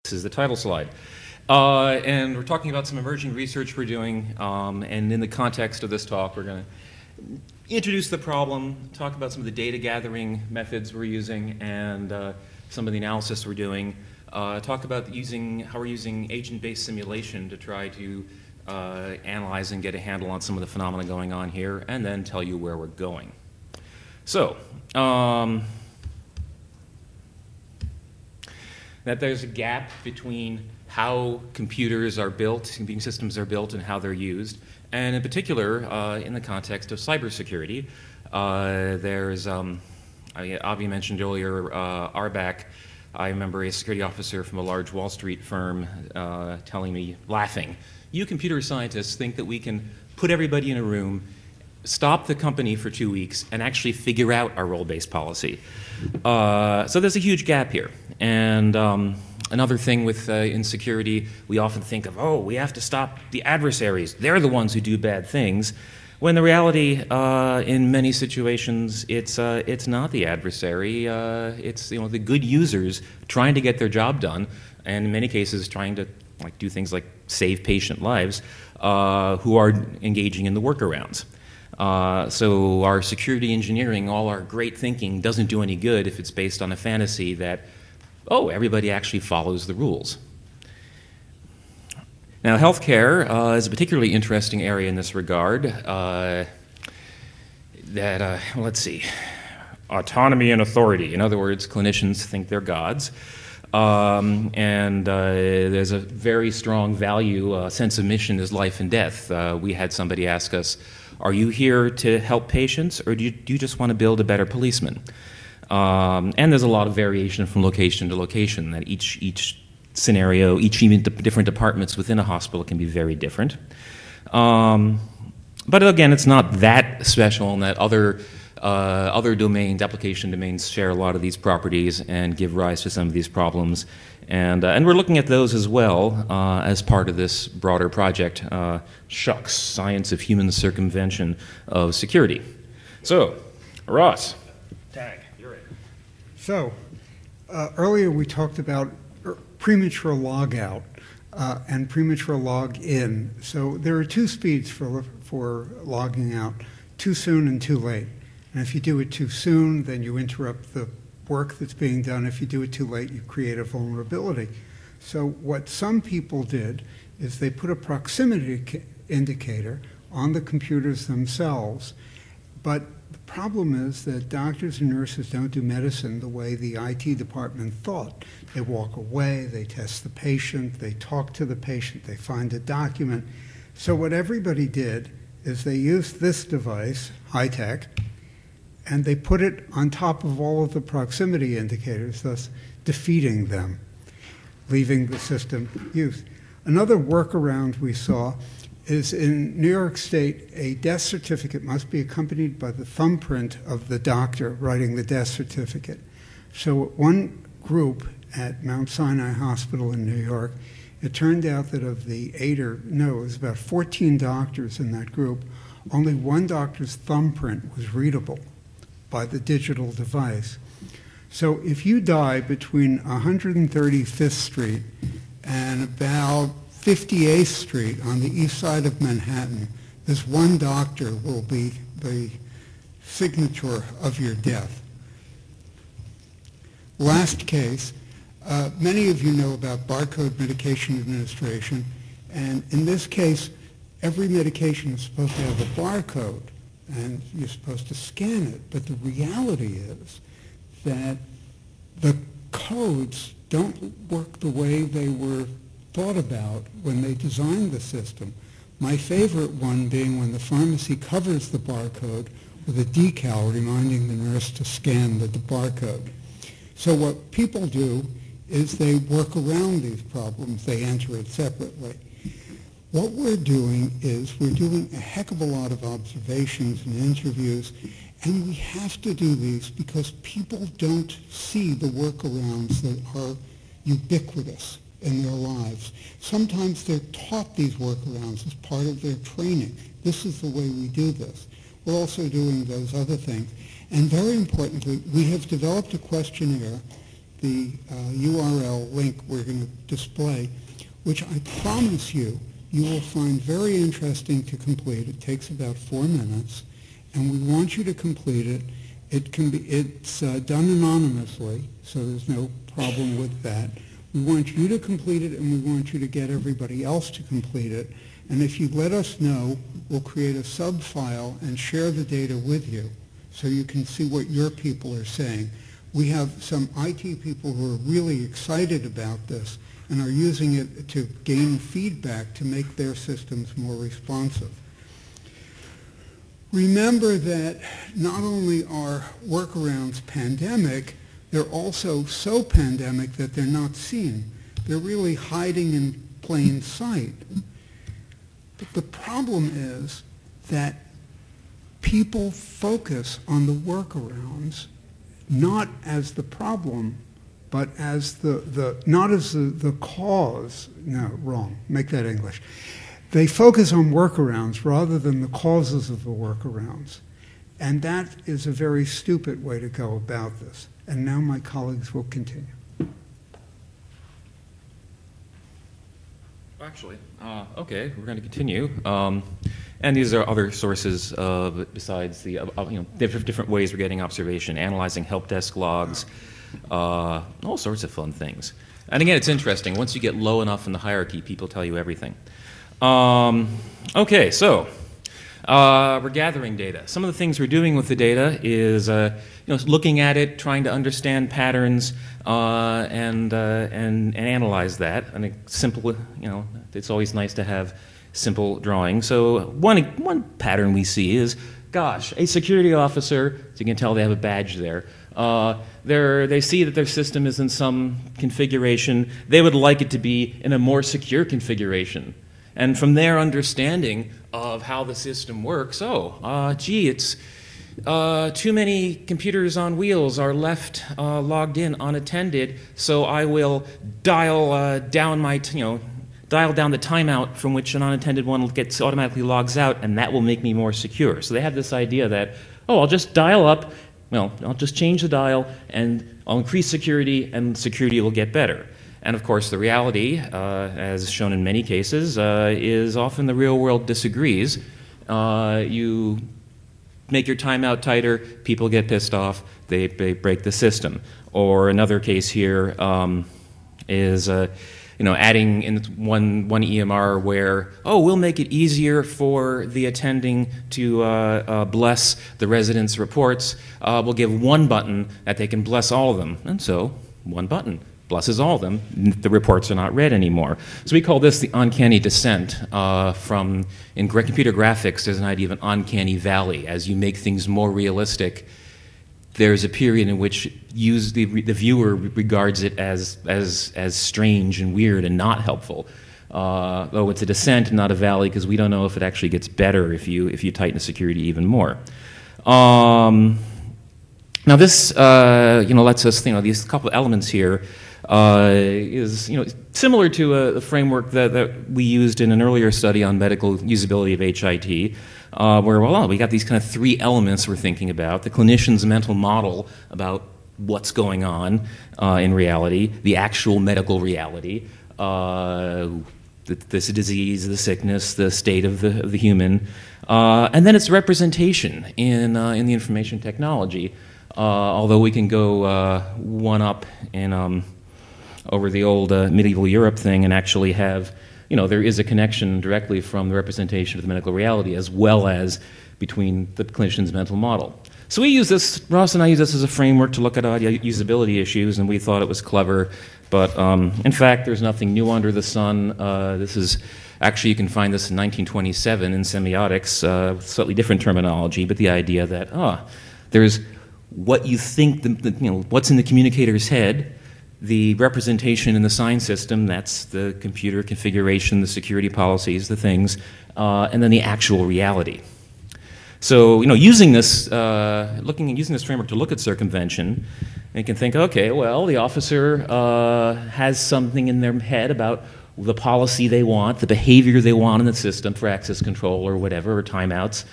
This is the title slide. And we're talking about some emerging research we're doing, and in the context of this talk, we're going to introduce the problem, talk about some of the data gathering methods we're using, and some of the analysis we're doing, talk about how we're using agent-based simulation to try to analyze and get a handle on some of the phenomena going on here, and then tell you where we're going. So, that there's a gap between how computers are built, computing systems are built, and how they're used. And in particular, in the context of cybersecurity, there's, Avi mentioned earlier, Arbac. I remember a security officer from a large Wall Street firm telling me, laughing, "You computer scientists think that we can put everybody in a room, stop the company for 2 weeks, and actually figure out our role-based policy." So there's a huge gap here. And another thing with insecurity, we often think of, oh, we have to stop the adversaries. They're the ones who do bad things. When the reality, in many situations, it's not the adversary. It's the good users trying to get their job done, and in many cases trying to do things like save patient lives, who are engaging in the workarounds. So our security engineering, all our great thinking, doesn't do any good if it's based on a fantasy that, oh, everybody actually follows the rules. Now, healthcare is a particularly interesting area in this regard. Let's see, autonomy and authority. In other words, clinicians think they're gods. And there's a very strong value, sense of mission is life and death. We had somebody ask us, are you here to help patients, or do you just want to build a better policeman? And there's a lot of variation from location to location, that each scenario, even different departments within a hospital can be very different. But again, it's not that special in that other domains, application domains, share a lot of these properties and give rise to some of these problems. And we're looking at those as well as part of this broader project, SHUX, Science of Human Circumvention of Security. So, Ross, tag, you're it. So, earlier we talked about premature logout and premature log-in. So there are two speeds for logging out, too soon and too late. And if you do it too soon, then you interrupt the work that's being done. If you do it too late, you create a vulnerability. So what some people did is they put a proximity indicator on the computers themselves, but the problem is that doctors and nurses don't do medicine the way the IT department thought. They walk away, they test the patient, they talk to the patient, they find a document. So what everybody did is they used this device, high-tech, and they put it on top of all of the proximity indicators, thus defeating them, leaving the system used. Another workaround we saw is in New York State, a death certificate must be accompanied by the thumbprint of the doctor writing the death certificate. So one group at Mount Sinai Hospital in New York, it turned out that of the it was about 14 doctors in that group, only one doctor's thumbprint was readable by the digital device. So if you die between 135th Street and about 58th Street on the east side of Manhattan, this one doctor will be the signature of your death. Last case, many of you know about barcode medication administration, and in this case, every medication is supposed to have a barcode, and you're supposed to scan it, but the reality is that the codes don't work the way they were thought about when they designed the system. My favorite one being when the pharmacy covers the barcode with a decal reminding the nurse to scan the barcode. So what people do is they work around these problems. They enter it separately. What we're doing is we're doing a heck of a lot of observations and interviews, and we have to do these because people don't see the workarounds that are ubiquitous in their lives. Sometimes they're taught these workarounds as part of their training. This is the way we do this. We're also doing those other things. And very importantly, we have developed a questionnaire the URL link we're going to display, which I promise you will find very interesting to complete. It takes about 4 minutes, and we want you to complete it. It's done anonymously, so there's no problem with that. We want you to complete it, and we want you to get everybody else to complete it. And if you let us know, we'll create a sub-file and share the data with you so you can see what your people are saying. We have some IT people who are really excited about this and are using it to gain feedback to make their systems more responsive. Remember that not only are workarounds pandemic, they're also so pandemic that they're not seen. They're really hiding in plain sight. But the problem is that people focus on the workarounds not as the problem, but as not as the cause. No, wrong. Make that English. They focus on workarounds rather than the causes of the workarounds. And that is a very stupid way to go about this. And now my colleagues will continue. Actually, okay, we're going to continue. And these are other sources besides the different ways we're getting observation, analyzing help desk logs, all sorts of fun things. And again, it's interesting. Once you get low enough in the hierarchy, people tell you everything. Okay, so we're gathering data. Some of the things we're doing with the data is looking at it, trying to understand patterns, and analyze that. And a simple, it's always nice to have simple drawing. So one pattern we see is, gosh, a security officer, as you can tell they have a badge there, they see that their system is in some configuration. They would like it to be in a more secure configuration. And from their understanding of how the system works, it's too many computers on wheels are left logged in unattended, so I will dial down the timeout from which an unattended one gets automatically logs out, and that will make me more secure. So they have this idea that, I'll just dial up, I'll just change the dial, and I'll increase security, and security will get better. And of course, the reality, as shown in many cases, is often the real world disagrees. You make your timeout tighter, people get pissed off, they break the system. Or another case here is adding in one EMR where, we'll make it easier for the attending to bless the residents' reports. We'll give one button that they can bless all of them. And so, one button blesses all of them. The reports are not read anymore. So we call this the uncanny descent. In computer graphics, there's an idea of an uncanny valley. As you make things more realistic, there's a period in which the viewer regards it as strange and weird and not helpful. Though it's a descent and not a valley, because we don't know if it actually gets better if you tighten the security even more. Now this lets us these couple of elements here is similar to a framework that we used in an earlier study on medical usability of HIT, where we got these kind of 3 elements we're thinking about: the clinician's mental model about what's going on in reality, the actual medical reality, this disease, the sickness, the state of the human, and then its representation in the information technology. Although we can go one up in over the old medieval Europe thing and actually have, there is a connection directly from the representation of the medical reality as well as between the clinician's mental model. So we use this, Ross and I use this as a framework to look at usability issues, and we thought it was clever. But in fact, there's nothing new under the sun. This is actually, you can find this in 1927 in semiotics, with slightly different terminology, but the idea that there's what you think, what's in the communicator's head, the representation in the sign system, that's the computer configuration, the security policies, the things, and then the actual reality. So, using this framework to look at circumvention, you can think, okay, well, the officer has something in their head about the policy they want, the behavior they want in the system for access control or whatever, or timeouts.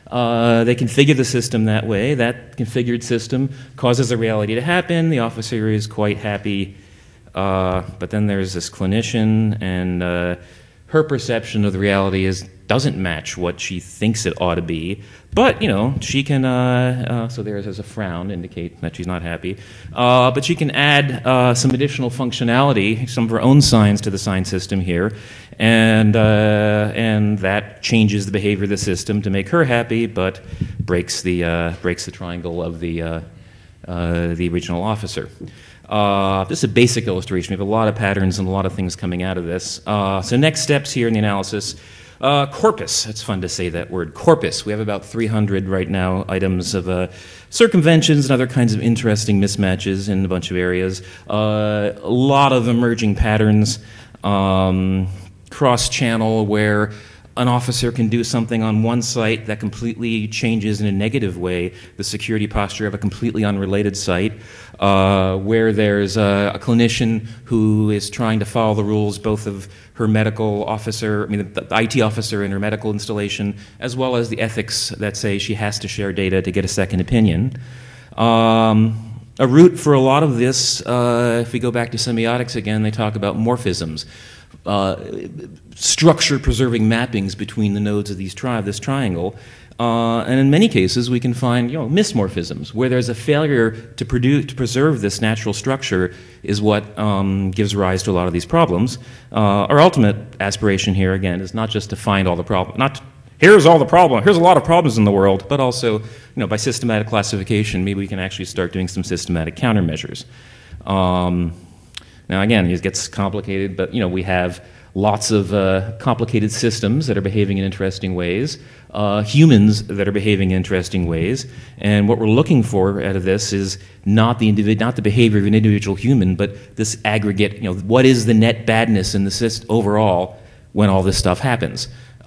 They configure the system that way. That configured system causes the reality to happen. The officer is quite happy. But then there's this clinician, and her perception of the reality doesn't match what she thinks it ought to be. But, she can, so there's a frown, indicate that she's not happy. But she can add some additional functionality, some of her own signs to the sign system here, and that changes the behavior of the system to make her happy, but breaks the triangle of the original officer. This is a basic illustration. We have a lot of patterns and a lot of things coming out of this. So next steps here in the analysis. Corpus, it's fun to say that word, corpus. We have about 300 right now items of circumventions and other kinds of interesting mismatches in a bunch of areas. A lot of emerging patterns, cross-channel, where an officer can do something on one site that completely changes in a negative way the security posture of a completely unrelated site, where there's a clinician who is trying to follow the rules both of her medical officer, the IT officer in her medical installation, as well as the ethics that say she has to share data to get a second opinion. A root for a lot of this, if we go back to semiotics again, they talk about morphisms. Structure-preserving mappings between the nodes of this triangle. And in many cases, we can find mismorphisms, where there's a failure to preserve this natural structure is what gives rise to a lot of these problems. Our ultimate aspiration here, again, is not just to find all the problems, here's all the problem, here's a lot of problems in the world, but also, by systematic classification, maybe we can actually start doing some systematic countermeasures. Now, again, it gets complicated, but we have lots of complicated systems that are behaving in interesting ways, humans that are behaving in interesting ways, and what we're looking for out of this is not the behavior of an individual human, but this aggregate. What is the net badness in the system overall when all this stuff happens?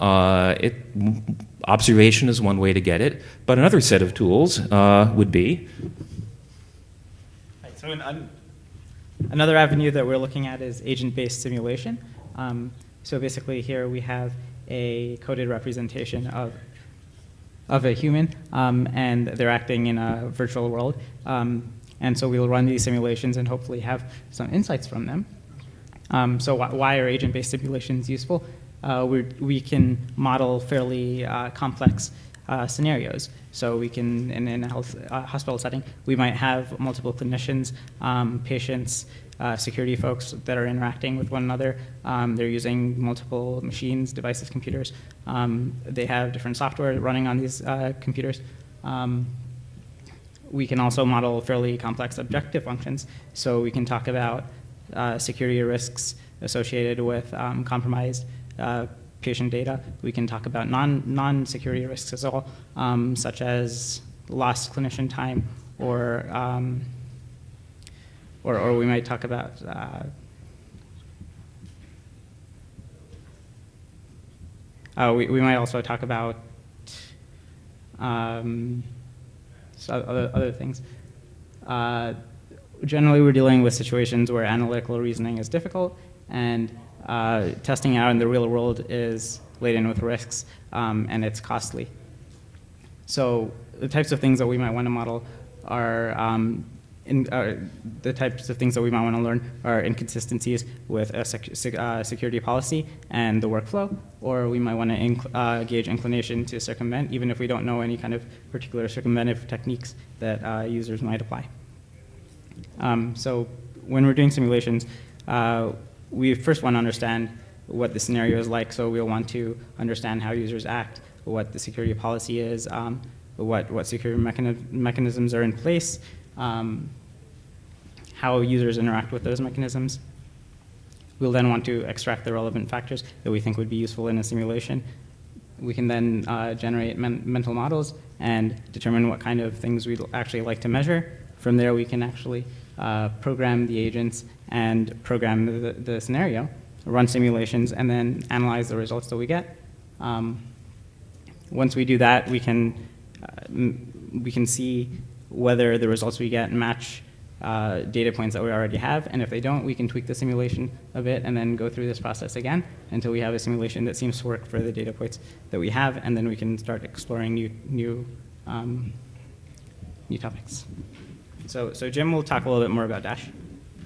Observation is one way to get it, but another set of tools would be. Right, so another avenue that we're looking at is agent-based simulation. So basically here we have a coded representation of a human, and they're acting in a virtual world. And so we'll run these simulations and hopefully have some insights from them. So why are agent-based simulations useful? We can model fairly complex scenarios. So we can, in a hospital setting, we might have multiple clinicians, patients, security folks that are interacting with one another. They're using multiple machines, devices, computers. They have different software running on these computers. We can also model fairly complex objective functions. So we can talk about security risks associated with compromised patient data. We can talk about non-security risks as well, such as lost clinician time, or we might talk about we might also talk about other things. Generally, we're dealing with situations where analytical reasoning is difficult, and testing out in the real world is laden with risks, and it's costly. So the types of things that we might want to model are the types of things that we might want to learn are inconsistencies with a security policy and the workflow, or we might want to gauge inclination to circumvent, even if we don't know any kind of particular circumventive techniques that users might apply. So when we're doing simulations, we first want to understand what the scenario is like, so we'll want to understand how users act, what the security policy is, what security mechanisms are in place, how users interact with those mechanisms. We'll then want to extract the relevant factors that we think would be useful in a simulation. We can then generate mental models and determine what kind of things we'd actually like to measure. From there, we can actually program the agents and program the scenario, run simulations, and then analyze the results that we get. Once we do that, we can see whether the results we get match data points that we already have, and if they don't, we can tweak the simulation a bit and then go through this process again until we have a simulation that seems to work for the data points that we have, and then we can start exploring new topics. So Jim will talk a little bit more about Dash.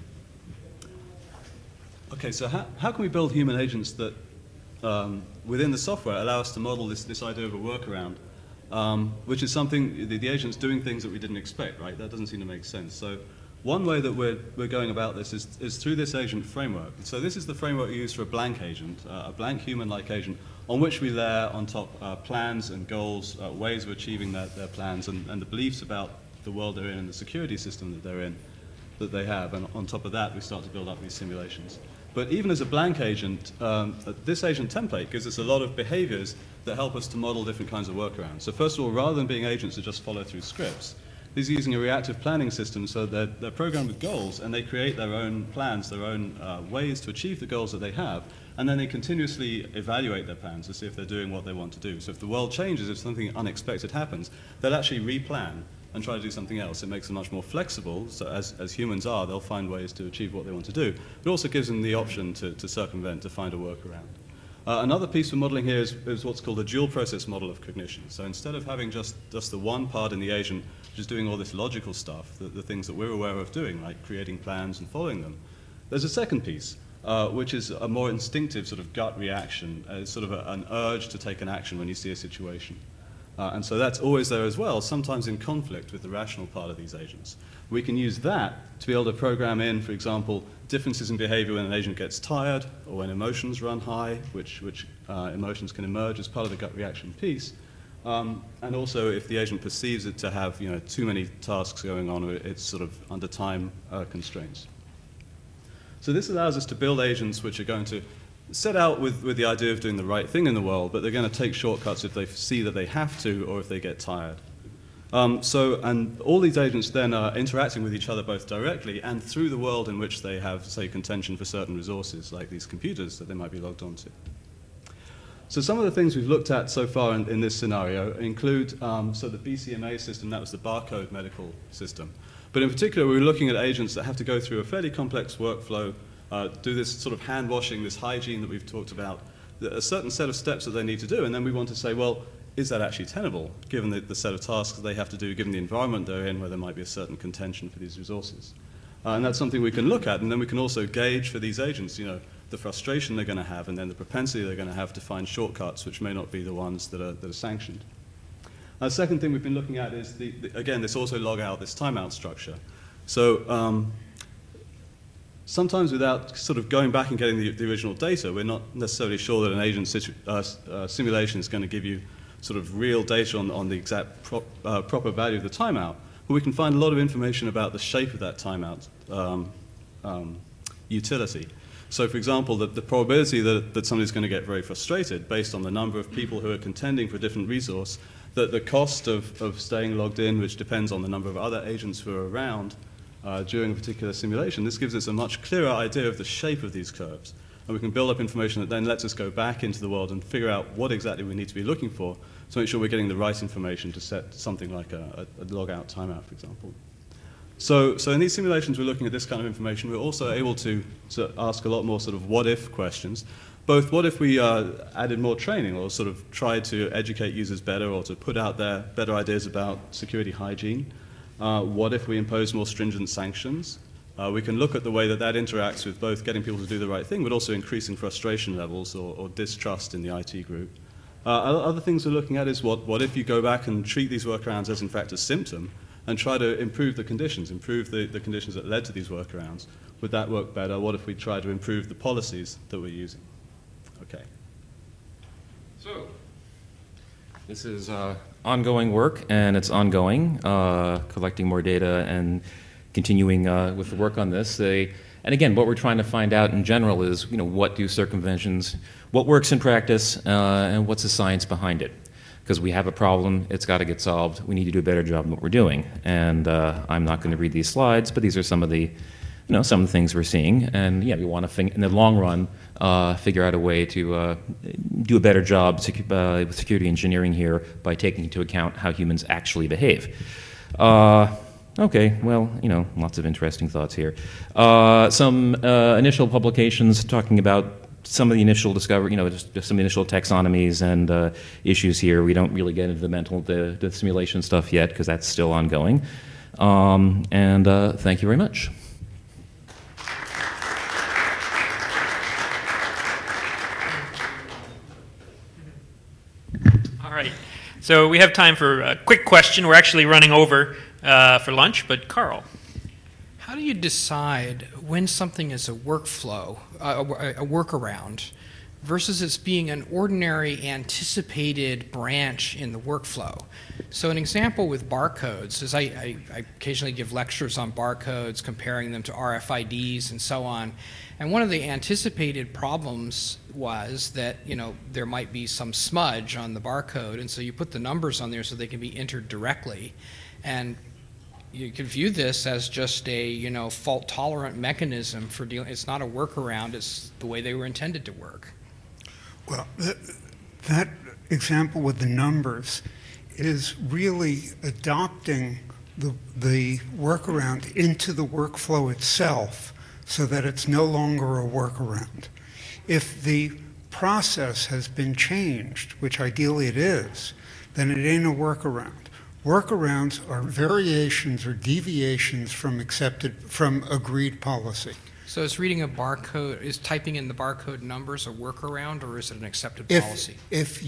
Okay, so how can we build human agents that within the software allow us to model this idea of a workaround, which is something, the agent's doing things that we didn't expect, right? That doesn't seem to make sense. So one way that we're going about this is through this agent framework. So this is the framework we use for a blank agent, a blank human-like agent, on which we layer on top plans and goals, ways of achieving their plans, and the beliefs about the world they're in and the security system that they're in, that they have. And on top of that, we start to build up these simulations. But even as a blank agent, this agent template gives us a lot of behaviors that help us to model different kinds of workarounds. So first of all, rather than being agents that just follow through scripts, these are using a reactive planning system, so they're programmed with goals, and they create their own plans, their own ways to achieve the goals that they have, and then they continuously evaluate their plans to see if they're doing what they want to do. So if the world changes, if something unexpected happens, they'll actually replan and try to do something else. It makes them much more flexible, so as humans are, they'll find ways to achieve what they want to do. It also gives them the option to circumvent, to find a workaround. Another piece for modeling here is what's called a dual process model of cognition. So instead of having just the one part in the agent which is doing all this logical stuff, the things that we're aware of doing, like creating plans and following them, there's a second piece, which is a more instinctive sort of gut reaction, sort of an urge to take an action when you see a situation. And so that's always there as well, sometimes in conflict with the rational part of these agents. We can use that to be able to program in, for example, differences in behavior when an agent gets tired or when emotions run high, which emotions can emerge as part of the gut reaction piece. And also if the agent perceives it to have too many tasks going on, or it's sort of under time constraints. So this allows us to build agents which are going to set out with the idea of doing the right thing in the world, but they're going to take shortcuts if they see that they have to or if they get tired. And all these agents then are interacting with each other both directly and through the world in which they have, say, contention for certain resources, like these computers that they might be logged onto. So some of the things we've looked at so far in this scenario include so the BCMA system, that was the barcode medical system. But in particular, we were looking at agents that have to go through a fairly complex workflow, do this sort of hand washing, this hygiene that we've talked about, a certain set of steps that they need to do, and then we want to say, well, is that actually tenable, given the set of tasks they have to do, given the environment they're in, where there might be a certain contention for these resources. And that's something we can look at, and then we can also gauge for these agents, the frustration they're going to have, and then the propensity they're going to have to find shortcuts, which may not be the ones that are sanctioned. The second thing we've been looking at is, again, this auto log out, this timeout structure. So sometimes without sort of going back and getting the original data, we're not necessarily sure that an agent simulation is going to give you sort of real data on the exact proper value of the timeout. But we can find a lot of information about the shape of that timeout utility. So for example, the probability that somebody's going to get very frustrated based on the number of people who are contending for a different resource, that the cost of staying logged in, which depends on the number of other agents who are around during a particular simulation, this gives us a much clearer idea of the shape of these curves. And we can build up information that then lets us go back into the world and figure out what exactly we need to be looking for to make sure we're getting the right information to set something like a log-out timeout, for example. So in these simulations, we're looking at this kind of information. We're also able to ask a lot more sort of what-if questions. Both what if we added more training or sort of tried to educate users better or to put out there better ideas about security hygiene? What if we impose more stringent sanctions? We can look at the way that interacts with both getting people to do the right thing, but also increasing frustration levels or distrust in the IT group. Other things we're looking at is what if you go back and treat these workarounds as, in fact, a symptom and try to improve the conditions, the conditions that led to these workarounds. Would that work better? What if we try to improve the policies that we're using? Okay. So, this is ongoing work, and it's ongoing, collecting more data and continuing with the work on this. And again, what we're trying to find out in general is, what do circumventions, what works in practice, and what's the science behind it? Because we have a problem, it's got to get solved. We need to do a better job than what we're doing. And I'm not going to read these slides, but these are some of the things we're seeing. And yeah, we want to, in the long run, figure out a way to do a better job with security engineering here by taking into account how humans actually behave. Okay, well, lots of interesting thoughts here. Some initial publications talking about some of the initial discovery, just some initial taxonomies and issues here. We don't really get into the simulation stuff yet because that's still ongoing. And thank you very much. All right. So we have time for a quick question. We're actually running over for lunch, but Carl. How do you decide when something is a workflow, a workaround, versus it's being an ordinary anticipated branch in the workflow? So an example with barcodes is I occasionally give lectures on barcodes, comparing them to RFIDs and so on. And one of the anticipated problems was that, there might be some smudge on the barcode, and so you put the numbers on there so they can be entered directly. And you could view this as just a, fault-tolerant mechanism for dealing. It's not a workaround. It's the way they were intended to work. Well, that example with the numbers is really adopting the workaround into the workflow itself so that it's no longer a workaround. If the process has been changed, which ideally it is, then it ain't a workaround. Workarounds are variations or deviations from agreed policy. So is reading a barcode, is typing in the barcode numbers a workaround, or is it an accepted policy? If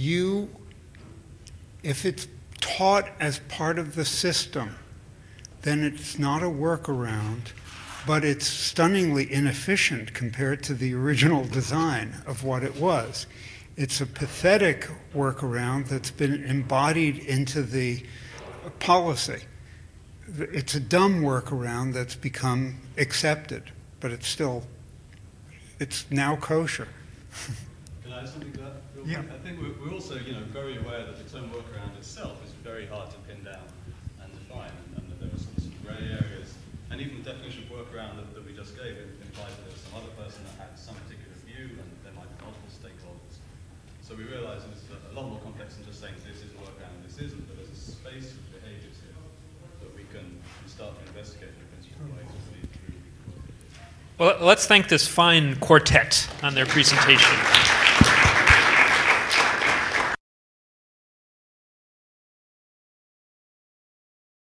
it's taught as part of the system, then it's not a workaround, but it's stunningly inefficient compared to the original design of what it was. It's a pathetic workaround that's been embodied into the policy. It's a dumb workaround that's become accepted, but it's now kosher. Can I add something to that? Yeah. I think we're also, very aware that the term workaround itself is very hard to pin down and define, and that there are some grey areas. And even the definition of workaround that we just gave implies that there's some other person that had some particular view, and there might be multiple stakeholders. So we realise it's a lot more complex than just saying this is a workaround and this isn't, but there's a space of behaviours here that we can start to investigate in a principled way to lead through. Well, let's thank this fine quartet on their presentation.